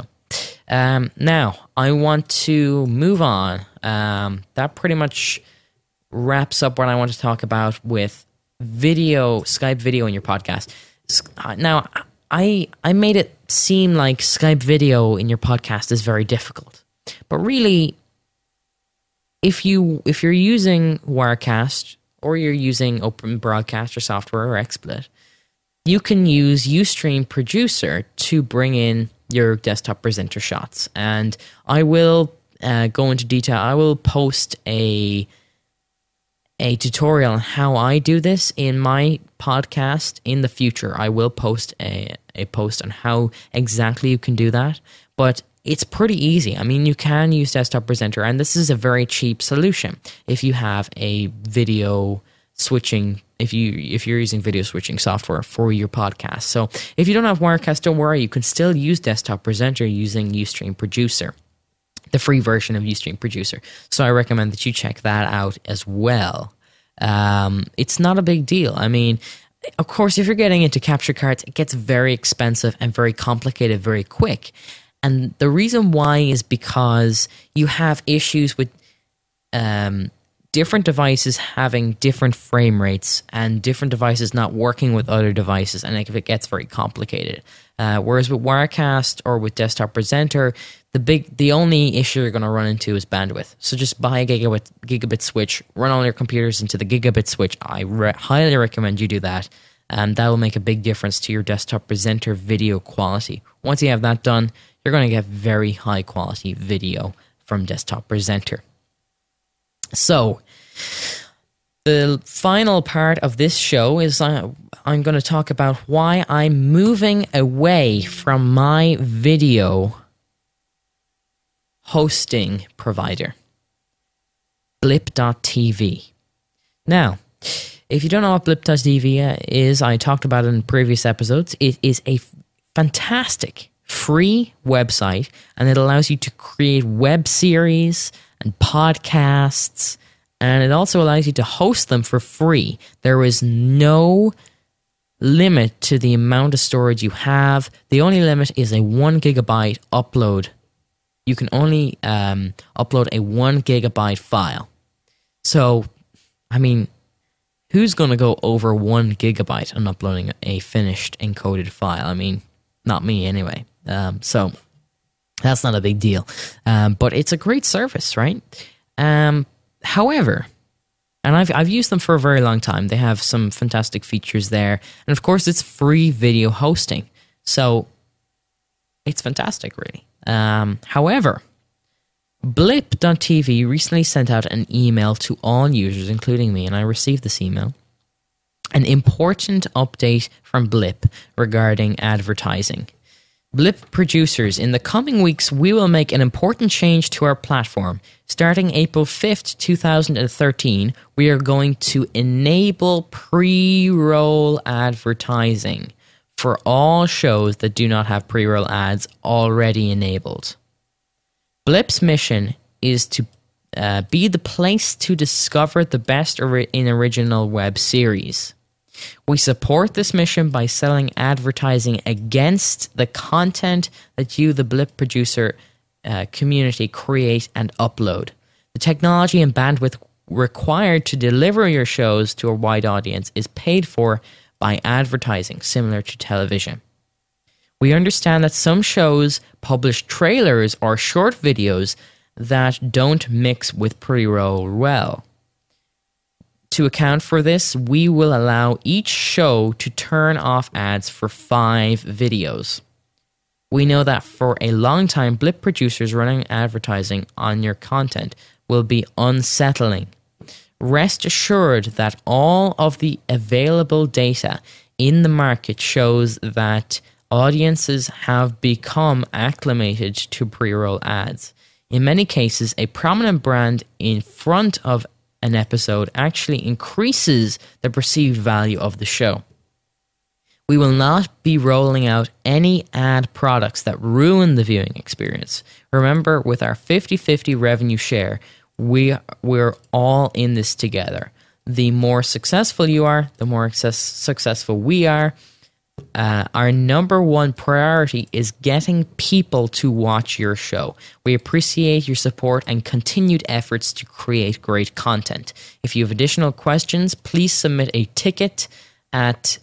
now I want to move on. That pretty much wraps up what I want to talk about with Skype video in your podcast. Now, I made it seem like Skype video in your podcast is very difficult, but really, if you're using Wirecast or you're using Open Broadcaster software or XSplit, you can use Ustream Producer to bring in your desktop presenter shots, and I will go into detail. I will post a tutorial on how I do this in my podcast in the future. I will post a post on how exactly you can do that, but it's pretty easy. I mean, you can use Desktop Presenter, and this is a very cheap solution if you have a video switching, if you're using video switching software for your podcast. So if you don't have Wirecast, don't worry, you can still use Desktop Presenter using Ustream Producer, the free version of Ustream Producer. So I recommend that you check that out as well. It's not a big deal. I mean, of course, if you're getting into capture cards, it gets very expensive and very complicated very quick. And the reason why is because you have issues with different devices having different frame rates and different devices not working with other devices, and it gets very complicated. Whereas with Wirecast or with Desktop Presenter, the only issue you're going to run into is bandwidth. So just buy a gigabit switch, run all your computers into the gigabit switch. I highly recommend you do that, and that will make a big difference to your Desktop Presenter video quality. Once you have that done, you're going to get very high quality video from Desktop Presenter. So, the final part of this show is I'm going to talk about why I'm moving away from my video hosting provider, Blip.tv. Now, if you don't know what Blip.tv is, I talked about it in previous episodes. It is a fantastic free website, and it allows you to create web series and podcasts, and it also allows you to host them for free. There is no limit to the amount of storage you have. The only limit is a 1 gigabyte upload. You can only upload a 1 gigabyte file. So, I mean, who's going to go over 1 gigabyte on uploading a finished encoded file? I mean, not me anyway. So that's not a big deal. But it's a great service, right? However, and I've used them for a very long time. They have some fantastic features there. And of course, it's free video hosting. So it's fantastic, really. However, Blip.tv recently sent out an email to all users, including me, and I received this email. An important update from Blip regarding advertising. Blip producers, in the coming weeks, we will make an important change to our platform. Starting April 5th, 2013, we are going to enable pre-roll advertising for all shows that do not have pre-roll ads already enabled. Blip's mission is to be the place to discover the best in original web series. We support this mission by selling advertising against the content that you, the Blip producer community, create and upload. The technology and bandwidth required to deliver your shows to a wide audience is paid for by advertising, similar to television. We understand that some shows publish trailers or short videos that don't mix with pre-roll well. To account for this, we will allow each show to turn off ads for 5 videos. We know that for a long time, Blip producers running advertising on your content will be unsettling. Rest assured that all of the available data in the market shows that audiences have become acclimated to pre-roll ads. In many cases, a prominent brand in front of an episode actually increases the perceived value of the show. We will not be rolling out any ad products that ruin the viewing experience. Remember, with our 50-50 revenue share, we're all in this together. The more successful you are, the more successful we are. Our number one priority is getting people to watch your show. We appreciate your support and continued efforts to create great content. If you have additional questions, please submit a ticket at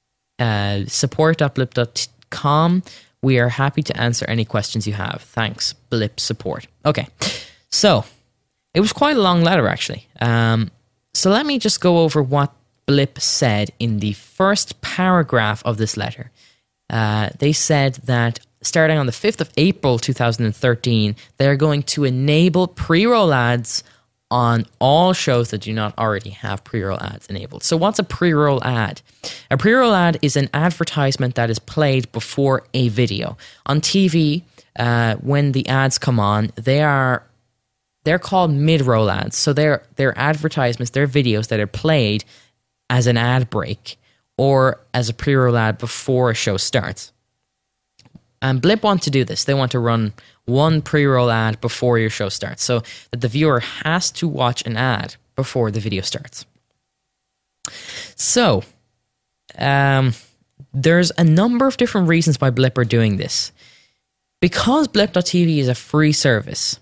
support.blip.com. We are happy to answer any questions you have. Thanks, Blip Support. Okay, so it was quite a long letter, actually. So let me just go over what Blip said in the first paragraph of this letter. They said that starting on the 5th of April 2013, they're going to enable pre-roll ads on all shows that do not already have pre-roll ads enabled. So what's a pre-roll ad? A pre-roll ad is an advertisement that is played before a video. On TV, when the ads come on, they're called mid-roll ads. So they're advertisements, they're videos that are played as an ad break or as a pre-roll ad before a show starts. And Blip want to do this. They want to run one pre-roll ad before your show starts so that the viewer has to watch an ad before the video starts. So, there's a number of different reasons why Blip are doing this. Because Blip.tv is a free service,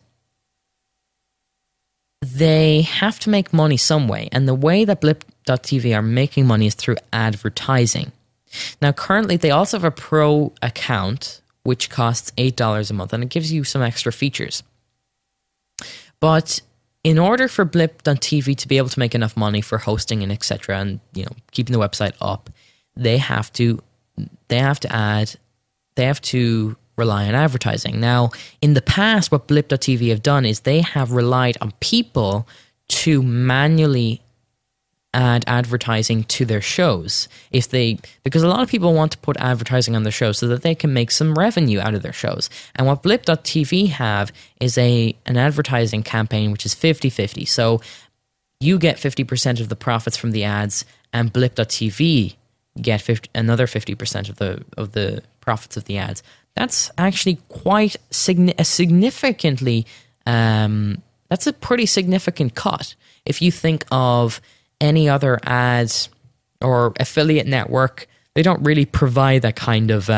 they have to make money some way. And the way that Blip.tv are making money is through advertising. Now, currently, they also have a pro account, which costs $8 a month, and it gives you some extra features. But in order for Blip.tv to be able to make enough money for hosting and etc., and keeping the website up, they have to rely on advertising. Now, in the past, what Blip.tv have done is they have relied on people to manually add advertising to their shows because a lot of people want to put advertising on their shows so that they can make some revenue out of their shows. And what Blip.tv have is an advertising campaign which is 50-50. So you get 50% of the profits from the ads, and Blip.tv get another 50% of the profits of the ads. That's actually quite significantly. That's a pretty significant cut if you think of any other ads or affiliate network. They don't really provide that kind of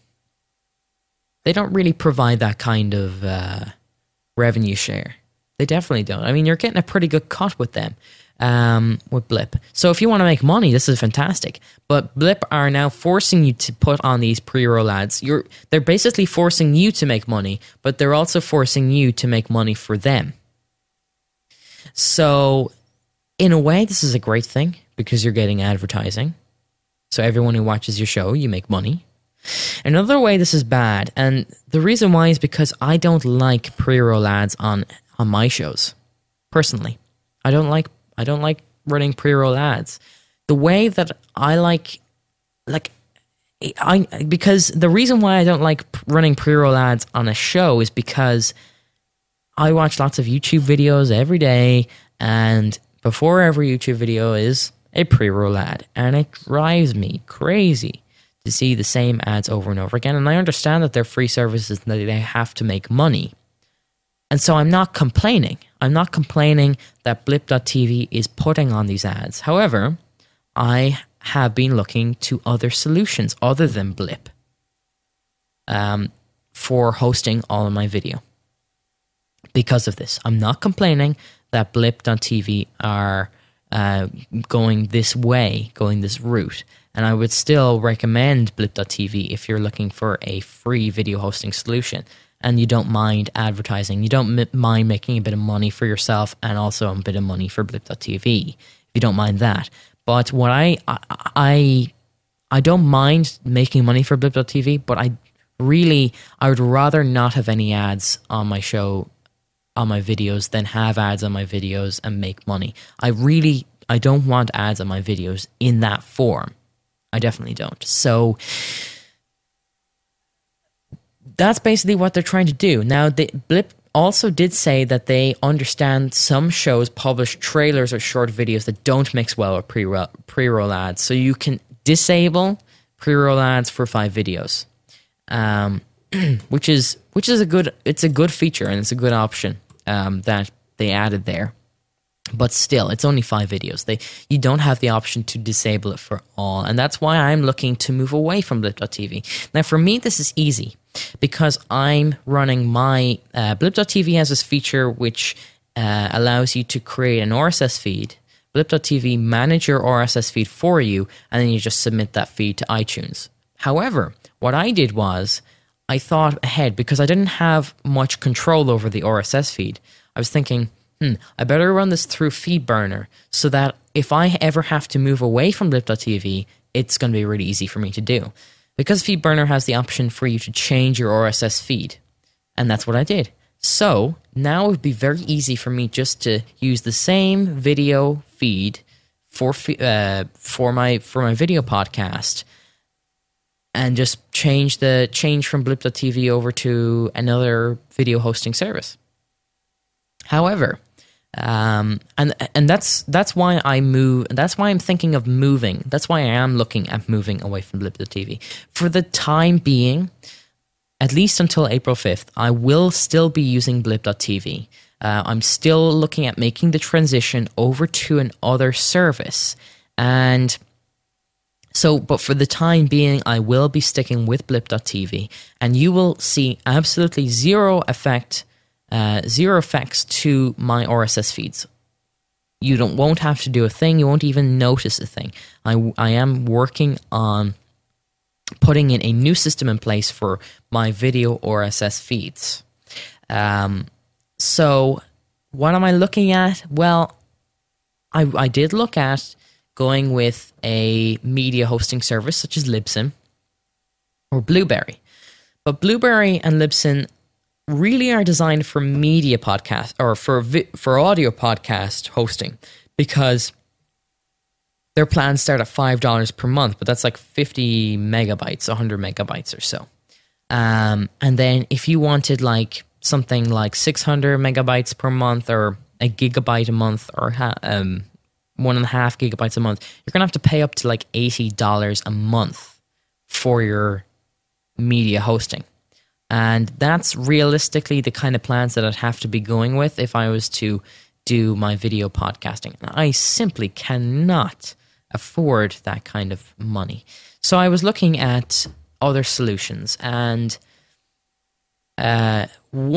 revenue share. They definitely don't. I mean, you're getting a pretty good cut with them, with Blip. So if you want to make money, this is fantastic. But Blip are now forcing you to put on these pre-roll ads. They're basically forcing you to make money, but they're also forcing you to make money for them. So in a way, this is a great thing because you're getting advertising. So everyone who watches your show, you make money. Another way this is bad, and the reason why is because I don't like pre-roll ads on my shows. Personally, I don't like running pre-roll ads. The way that because the reason why I don't like running pre-roll ads on a show is because I watch lots of YouTube videos every day, and before every YouTube video is a pre-roll ad, and it drives me crazy to see the same ads over and over again. And I understand that they're free services and that they have to make money. And so I'm not complaining. I'm not complaining that Blip.tv is putting on these ads. However, I have been looking to other solutions other than Blip for hosting all of my video. Because of this, I'm not complaining that Blip.tv are going this way, going this route. And I would still recommend Blip.tv if you're looking for a free video hosting solution and you don't mind advertising. You don't mind making a bit of money for yourself and also a bit of money for Blip.tv, if you don't mind that. But what I don't mind making money for Blip.tv, but I would rather not have any ads on my show, on my videos, than have ads on my videos and make money. I don't want ads on my videos in that form. I definitely don't. So that's basically what they're trying to do. Now, Blip also did say that they understand some shows publish trailers or short videos that don't mix well with pre-roll ads. So you can disable pre-roll ads for 5 videos, which is a good feature and it's a good option that they added there. But still, it's only 5 videos. You don't have the option to disable it for all. And that's why I'm looking to move away from Blip.tv. Now, for me, this is easy because I'm running my... Blip.tv has this feature which allows you to create an RSS feed. Blip.tv manage your RSS feed for you, and then you just submit that feed to iTunes. However, what I did was I thought ahead because I didn't have much control over the RSS feed. I was thinking... I better run this through FeedBurner so that if I ever have to move away from Blip.tv, it's going to be really easy for me to do. Because FeedBurner has the option for you to change your RSS feed. And that's what I did. So now it would be very easy for me just to use the same video feed for my video podcast and just change from Blip.tv over to another video hosting service. However, and that's why I move. That's why I'm thinking of moving. That's why I am looking at moving away from Blip.tv for the time being. At least until April 5th, I will still be using Blip.tv. I'm still looking at making the transition over to another service, and so. But for the time being, I will be sticking with Blip.tv, and you will see absolutely zero effects to my RSS feeds. You won't have to do a thing. You won't even notice a thing. I am working on putting in a new system in place for my video RSS feeds. So what am I looking at? Well, I did look at going with a media hosting service such as Libsyn or Blueberry. But Blueberry and Libsyn really are designed for media podcast or for audio podcast hosting because their plans start at $5 per month, but that's like 50 megabytes, 100 megabytes or so. And then if you wanted like something like 600 megabytes per month or a gigabyte a month or 1.5 gigabytes a month, you're going to have to pay up to like $80 a month for your media hosting. And that's realistically the kind of plans that I'd have to be going with if I was to do my video podcasting. And I simply cannot afford that kind of money. So I was looking at other solutions. And I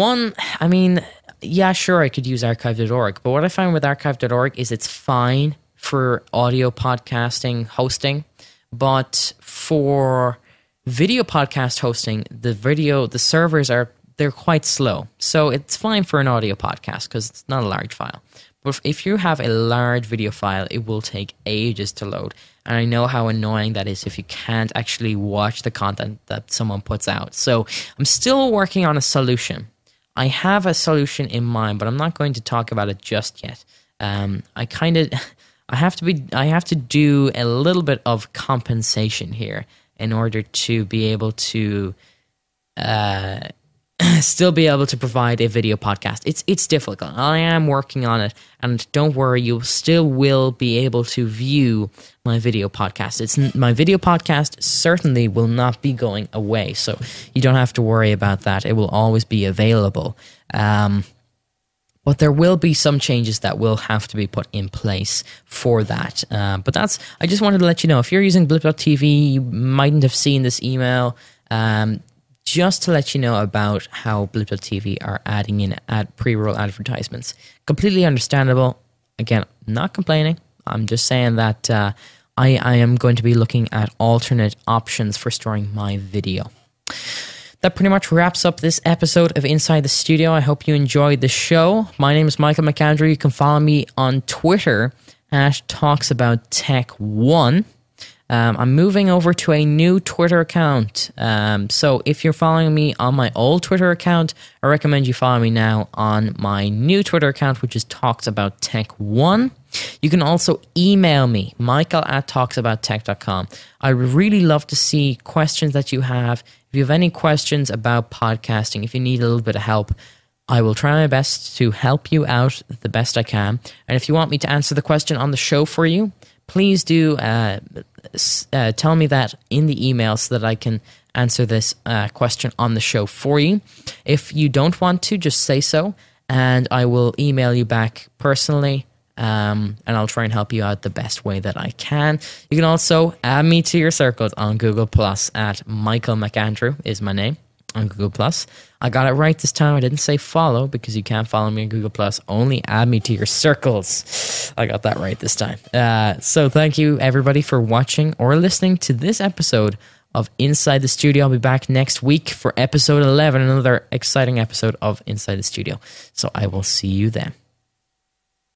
could use archive.org. But what I found with archive.org is it's fine for audio podcasting hosting. But for video podcast hosting, the servers they're quite slow. So it's fine for an audio podcast because it's not a large file. But if you have a large video file, it will take ages to load. And I know how annoying that is if you can't actually watch the content that someone puts out. So I'm still working on a solution. I have a solution in mind, but I'm not going to talk about it just yet. I have to do a little bit of compensation here in order to be able to still be able to provide a video podcast. It's difficult. I am working on it, and don't worry, you still will be able to view my video podcast. My video podcast certainly will not be going away, so you don't have to worry about that. It will always be available. But there will be some changes that will have to be put in place for that. But I just wanted to let you know, if you're using Blip.tv, you mightn't have seen this email. Just to let you know about how Blip.tv are adding in pre-roll advertisements. Completely understandable. Again, not complaining. I'm just saying that I am going to be looking at alternate options for storing my video. That pretty much wraps up this episode of Inside the Studio. I hope you enjoyed the show. My name is Michael McAndrew. You can follow me on Twitter at TalksAboutTech1. I'm moving over to a new Twitter account. So if you're following me on my old Twitter account, I recommend you follow me now on my new Twitter account, which is TalksAboutTech1. You can also email me, michael@talksabouttech.com. I would really love to see questions that you have. If you have any questions about podcasting, if you need a little bit of help, I will try my best to help you out the best I can. And if you want me to answer the question on the show for you, please do tell me that in the email so that I can answer this question on the show for you. If you don't want to, just say so, and I will email you back personally, and I'll try and help you out the best way that I can. You can also add me to your circles on Google Plus at Michael McAndrew is my name on Google Plus. I got it right this time. I didn't say follow because you can't follow me on Google Plus. Only add me to your circles. I got that right this time. So thank you everybody for watching or listening to this episode of Inside the Studio. I'll be back next week for episode 11, another exciting episode of Inside the Studio. So I will see you then.